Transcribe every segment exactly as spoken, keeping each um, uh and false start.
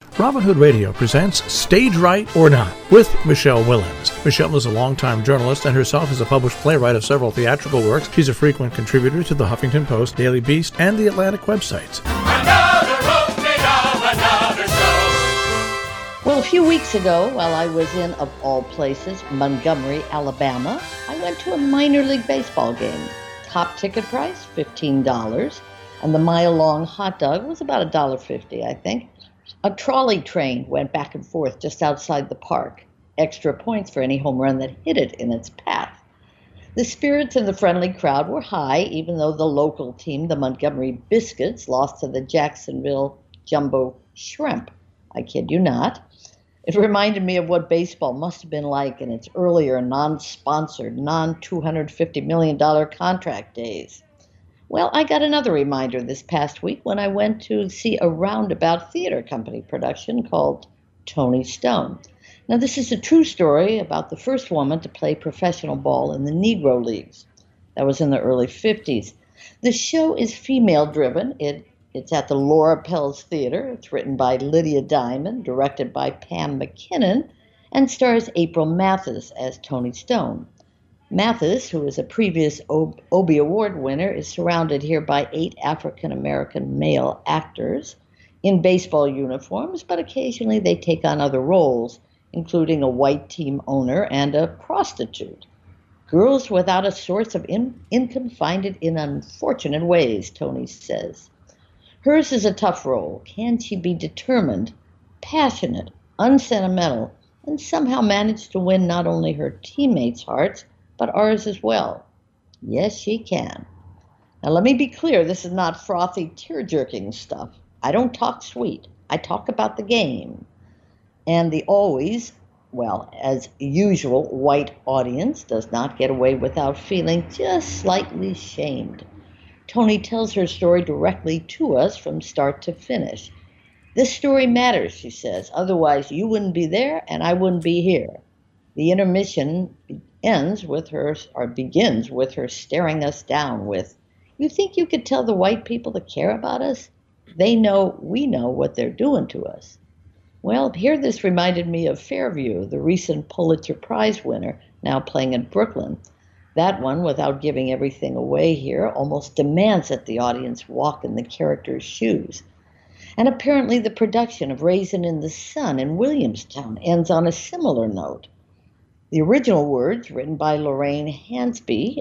Robin Hood Radio presents Stage Right or Not with Michelle Willens. Michelle is a longtime journalist and herself is a published playwright of several theatrical works. She's a frequent contributor to the Huffington Post, Daily Beast, and the Atlantic websites. Another opening of another show. Well, a few weeks ago, while I was in, of all places, Montgomery, Alabama, I went to a minor league baseball game. Top ticket price, fifteen dollars, and the mile-long hot dog was about one dollar fifty, I think. A trolley train went back and forth just outside the park. Extra points for any home run that hit it in its path. The spirits in the friendly crowd were high, even though the local team, the Montgomery Biscuits, lost to the Jacksonville Jumbo Shrimp. I kid you not. It reminded me of what baseball must have been like in its earlier non-sponsored, non-two hundred fifty million dollars contract days. Well, I got another reminder this past week when I went to see a Roundabout Theater Company production called Toni Stone. Now, this is a true story about the first woman to play professional ball in the Negro Leagues. That was in the early fifties. The show is female-driven. It, it's at the Laura Pels Theater. It's written by Lydia Diamond, directed by Pam McKinnon, and stars April Mathis as Toni Stone. Mathis, who is a previous Obie Award winner, is surrounded here by eight African-American male actors in baseball uniforms, but occasionally they take on other roles, including a white team owner and a prostitute. Girls without a source of in- income find it in unfortunate ways, Toni says. Hers is a tough role. Can she be determined, passionate, unsentimental, and somehow manage to win not only her teammates' hearts, but ours as well? Yes, she can. Now, let me be clear, this is not frothy, tear-jerking stuff. I don't talk sweet. I talk about the game. And the always, well, as usual, white audience does not get away without feeling just slightly shamed. Toni tells her story directly to us from start to finish. This story matters, she says. Otherwise, you wouldn't be there and I wouldn't be here. The intermission ends with her, or begins with her staring us down with, "You think you could tell the white people to care about us? They know we know what they're doing to us." Well, here this reminded me of Fairview, the recent Pulitzer Prize winner, now playing in Brooklyn. That one, without giving everything away here, almost demands that the audience walk in the character's shoes. And apparently the production of Raisin in the Sun in Williamstown ends on a similar note. The original words, written by Lorraine Hansby,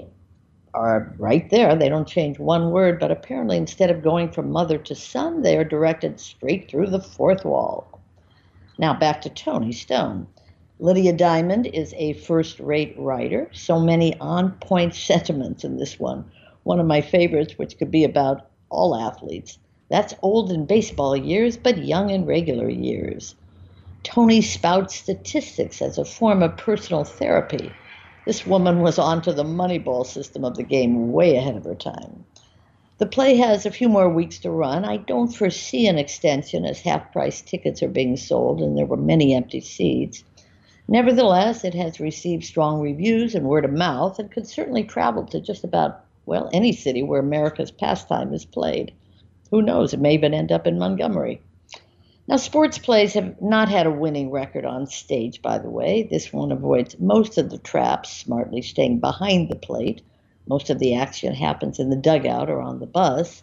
are right there. They don't change one word, but apparently instead of going from mother to son, they are directed straight through the fourth wall. Now back to Toni Stone. Lydia Diamond is a first-rate writer. So many on-point sentiments in this one. One of my favorites, which could be about all athletes. That's old in baseball years, but young in regular years. Toni spouts statistics as a form of personal therapy. This woman was onto the Moneyball system of the game way ahead of her time. The play has a few more weeks to run. I don't foresee an extension as half-price tickets are being sold and there were many empty seats. Nevertheless, it has received strong reviews and word of mouth and could certainly travel to just about, well, any city where America's pastime is played. Who knows, it may even end up in Montgomery. Now, sports plays have not had a winning record on stage, by the way. This one avoids most of the traps, smartly staying behind the plate. Most of the action happens in the dugout or on the bus.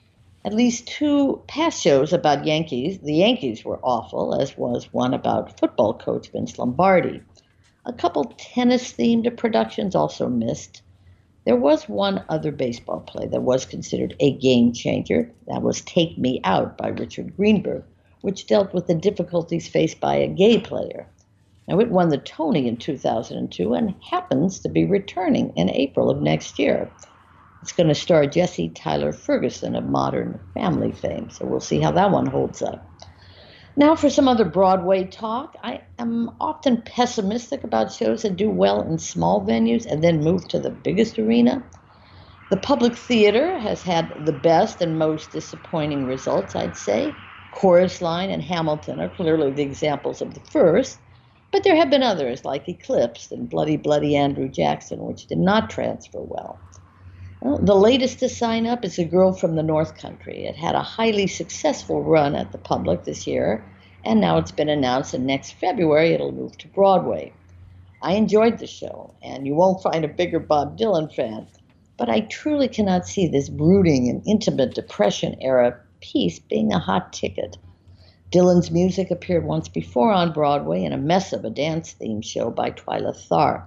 At least two past shows about Yankees, the Yankees were awful, as was one about football coach Vince Lombardi. A couple tennis-themed productions also missed. There was one other baseball play that was considered a game changer. That was Take Me Out by Richard Greenberg, which dealt with the difficulties faced by a gay player. Now, it won the Tony in two thousand two and happens to be returning in April of next year. It's going to star Jesse Tyler Ferguson of Modern Family fame, so we'll see how that one holds up. Now for some other Broadway talk. I am often pessimistic about shows that do well in small venues and then move to the biggest arena. The Public Theater has had the best and most disappointing results, I'd say. Chorus Line and Hamilton are clearly the examples of the first, but there have been others like Eclipse and Bloody Bloody Andrew Jackson, which did not transfer well. Well, the latest to sign up is A Girl from the North Country. It had a highly successful run at the Public this year And now it's been announced that next February it'll move to Broadway. I enjoyed the show, and you won't find a bigger Bob Dylan fan, but I truly cannot see this brooding and intimate Depression-era piece being a hot ticket. Dylan's music appeared once before on Broadway in a mess of a dance theme show by Twyla Tharr.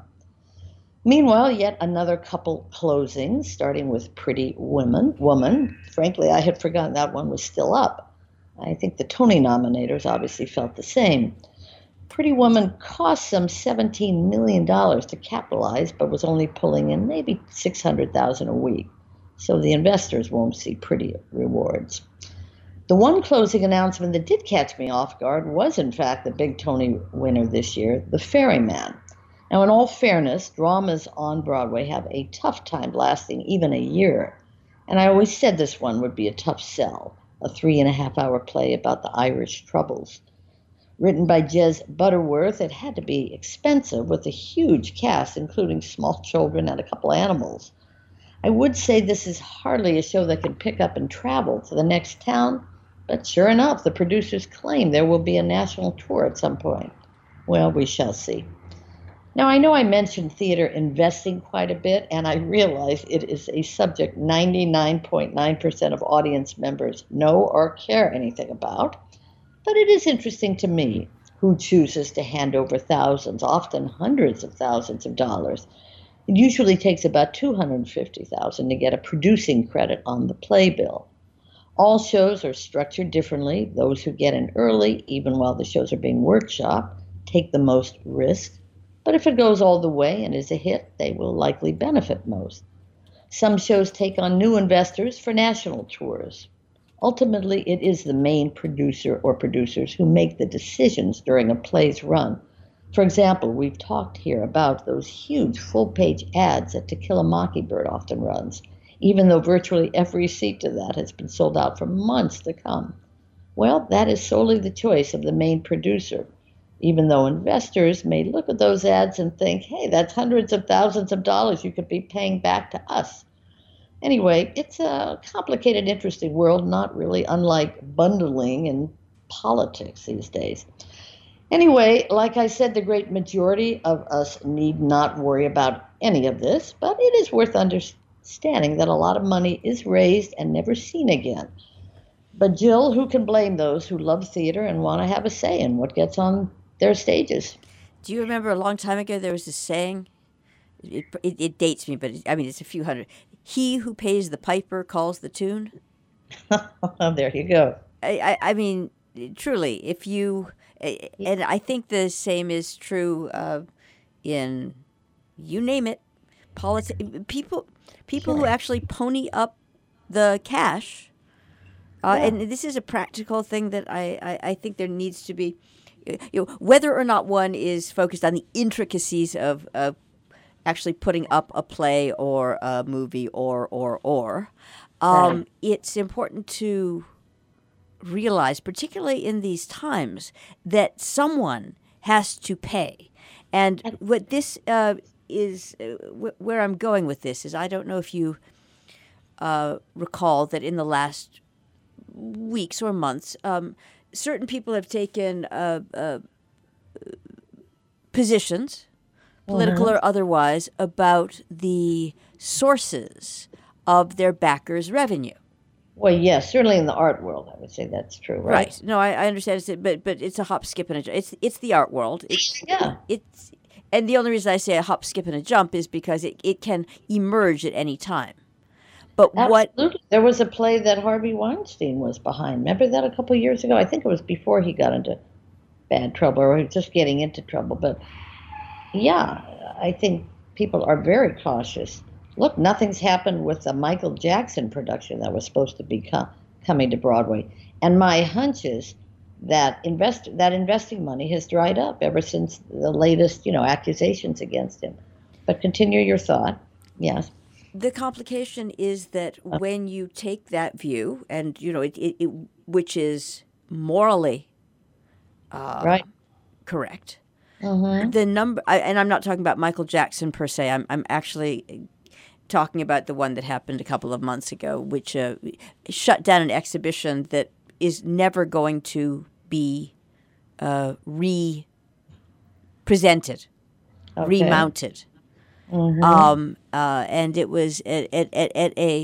Meanwhile, yet another couple closings, starting with Pretty Woman. Woman. Frankly, I had forgotten that one was still up. I think the Tony nominators obviously felt the same. Pretty Woman cost some seventeen million dollars to capitalize, but was only pulling in maybe six hundred thousand dollars a week. So the investors won't see pretty rewards. The one closing announcement that did catch me off guard was, in fact, the big Tony winner this year, The Ferryman. Now, in all fairness, dramas on Broadway have a tough time lasting even a year. And I always said this one would be a tough sell, a three and a half hour play about the Irish Troubles. Written by Jez Butterworth, it had to be expensive with a huge cast, including small children and a couple animals. I would say this is hardly a show that can pick up and travel to the next town, but sure enough, the producers claim there will be a national tour at some point. Well, we shall see. Now, I know I mentioned theater investing quite a bit, and I realize it is a subject ninety-nine point nine percent of audience members know or care anything about, but it is interesting to me who chooses to hand over thousands, often hundreds of thousands of dollars. It usually takes about two hundred fifty thousand dollars to get a producing credit on the playbill. All shows are structured differently. Those who get in early, even while the shows are being workshopped, take the most risk. But if it goes all the way and is a hit, they will likely benefit most. Some shows take on new investors for national tours. Ultimately, it is the main producer or producers who make the decisions during a play's run. For example, we've talked here about those huge full-page ads that To Kill a Mockingbird often runs, even though virtually every seat to that has been sold out for months to come. Well, that is solely the choice of the main producer, even though investors may look at those ads and think, hey, that's hundreds of thousands of dollars you could be paying back to us. Anyway, it's a complicated, interesting world, not really unlike bundling in politics these days. Anyway, like I said, the great majority of us need not worry about any of this, but it is worth understanding that a lot of money is raised and never seen again. But Jill, who can blame those who love theater and want to have a say in what gets on their stages? Do you remember a long time ago there was this saying? It, it, it dates me, but it, I mean, it's a few hundred. He who pays the piper calls the tune. There you go. I, I, I mean, truly, if you, and I think the same is true uh, in, you name it, politi- people, people Sure. who actually pony up the cash. Uh, Yeah. And this is a practical thing that I, I, I think there needs to be, you know, whether or not one is focused on the intricacies of, of actually putting up a play or a movie or, or, or, um, Right. it's important to realize, particularly in these times, that someone has to pay. And what this uh, is, uh, wh- where I'm going with this is, I don't know if you uh, recall that in the last weeks or months, um, certain people have taken uh, uh, positions, political or otherwise, about the sources of their backers' revenue. Well, yes, certainly in the art world, I would say that's true, right? Right. No, I, I understand. It's, but but it's a hop, skip, and a jump. It's it's the art world. It's, Yeah. It's and the only reason I say a hop, skip, and a jump is because it, it can emerge at any time. But what? Absolutely. There was a play that Harvey Weinstein was behind. Remember that a couple of years ago? I think it was before he got into bad trouble, or he was just getting into trouble. But yeah, I think people are very cautious. Look, nothing's happened with the Michael Jackson production that was supposed to be co- coming to Broadway. And my hunch is that invest that investing money has dried up ever since the latest, you know, accusations against him. But continue your thought. Yes. The complication is that when you take that view, and you know, it, it, it which is morally uh, Right. correct, Mm-hmm. the number, I, and I'm not talking about Michael Jackson per se. I'm I'm actually talking about the one that happened a couple of months ago, which uh, shut down an exhibition that is never going to be uh, re-presented, Okay. remounted. Mhm. Um, uh, and it was at, at, at, at a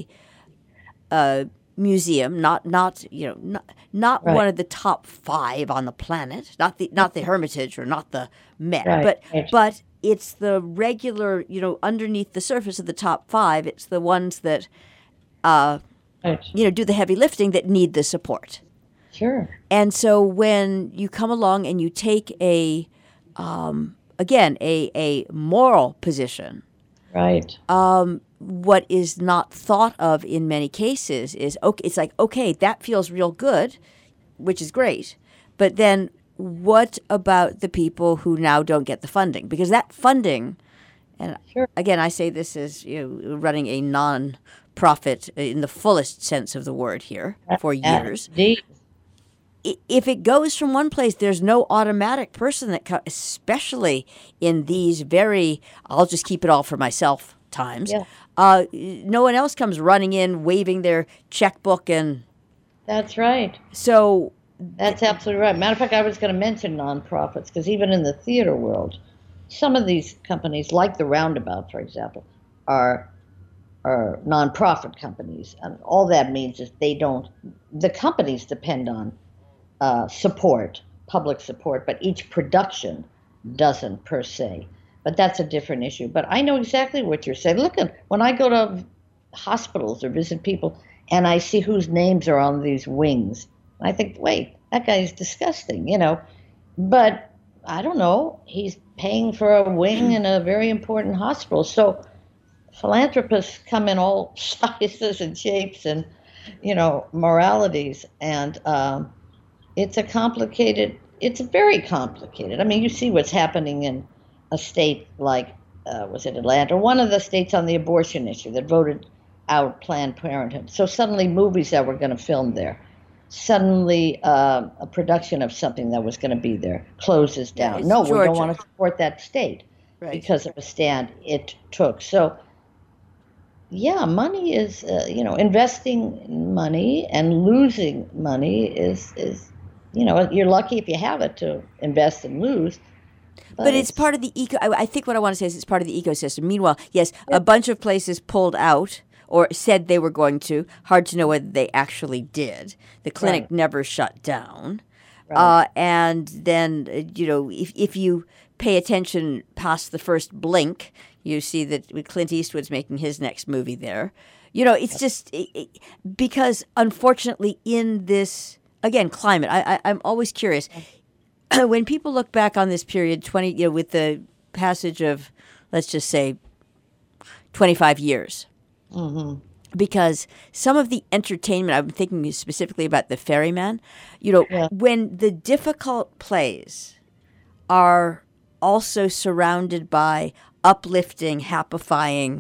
uh, museum, not not you know not, not Right. one of the top five on the planet, not the not the Hermitage or not the Met, Right, but right. but it's the regular, you know, underneath the surface of the top five. It's the ones that uh, Right. you know do the heavy lifting that need the support. Sure. And so when you come along and you take a um, again a a moral position. Right. Um, what is not thought of in many cases is okay. It's like, okay, that feels real good, which is great, but then what about the people who now don't get the funding? Because that funding, and Sure. again, I say this as you know, running a non-profit in the fullest sense of the word here for Yeah, years. Indeed. I- If it goes from one place, there's no automatic person that, co- especially in these very, I'll just keep it all for myself times. Yeah. Uh, no one else comes running in, waving their checkbook, and That's right. so That's absolutely right. Matter of fact, I was going to mention nonprofits because even in the theater world, some of these companies, like the Roundabout, for example, are are nonprofit companies, and all that means is they don't. The companies depend on uh, support, public support, but each production doesn't per se. But that's a different issue. But I know exactly what you're saying. Look at when I go to hospitals or visit people, and I see whose names are on these wings. I think, wait, that guy's disgusting, you know. But I don't know. He's paying for a wing in a very important hospital. So philanthropists come in all sizes and shapes and, you know, moralities. And um, it's a complicated, it's very complicated. I mean, you see what's happening in a state like, uh, was it Atlanta? One of the states on the abortion issue that voted out Planned Parenthood. So suddenly movies that were going to film there, suddenly uh, a production of something that was going to be there closes Yeah, down. it's No, we Georgia. don't want to support that state Right. because of a stand it took. So, yeah, money is, uh, you know, investing money and losing money is, is, you know, you're lucky if you have it to invest and lose. But it's part of the eco. I, I think what I want to say is it's part of the ecosystem. Meanwhile, yes, a bunch of places pulled out or said they were going to. Hard to know whether they actually did. The clinic Right. never shut down. Right. Uh, and then, uh, you know, if, if you pay attention past the first blink, you see that Clint Eastwood's making his next movie there. You know, it's just it, it, because, unfortunately, in this, again, climate, I, I, I'm always curious. When people look back on this period, twenty, you know, with the passage of, let's just say, twenty-five years, Mm-hmm. because some of the entertainment, I'm thinking specifically about The Ferryman, you know, Yeah. when the difficult plays are also surrounded by uplifting, happifying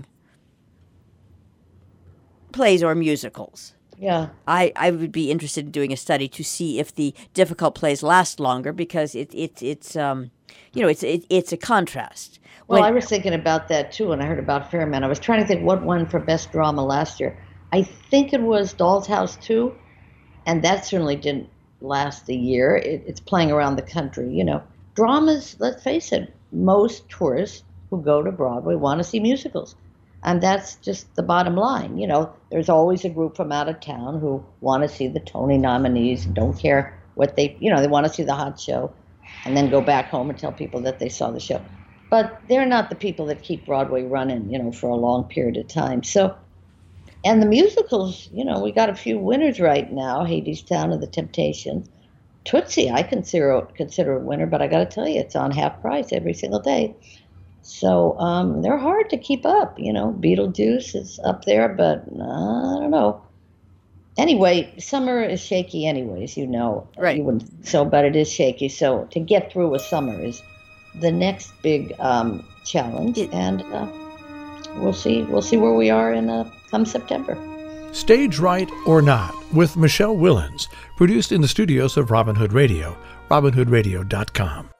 plays or musicals. Yeah. I, I would be interested in doing a study to see if the difficult plays last longer because it, it it's um you know it's it, it's a contrast. Well, When- I was thinking about that too when I heard about Fairman. I was trying to think what won for best drama last year. I think it was Doll's House two, and that certainly didn't last a year. It, it's playing around the country. You know, dramas. Let's face it, most tourists who go to Broadway want to see musicals, and that's just the bottom line. You know, there's always a group from out of town who want to see the Tony nominees and don't care what they, you know, they want to see the hot show, and then go back home and tell people that they saw the show. But they're not the people that keep Broadway running, you know, for a long period of time. So, and the musicals, you know, we got a few winners right now, Hadestown and The Temptations. Tootsie, I consider consider a winner, but I got to tell you, it's on half price every single day. So um, they're hard to keep up, you know. Beetlejuice is up there, but uh, I don't know. Anyway, summer is shaky anyways, you know. Right. You wouldn't, so, but it is shaky. So to get through a summer is the next big um, challenge, It- and uh, we'll see. We'll see where we are in uh, come September. Stage Right or Not with Michelle Willens, produced in the studios of Robin Hood Radio, robin hood radio dot com.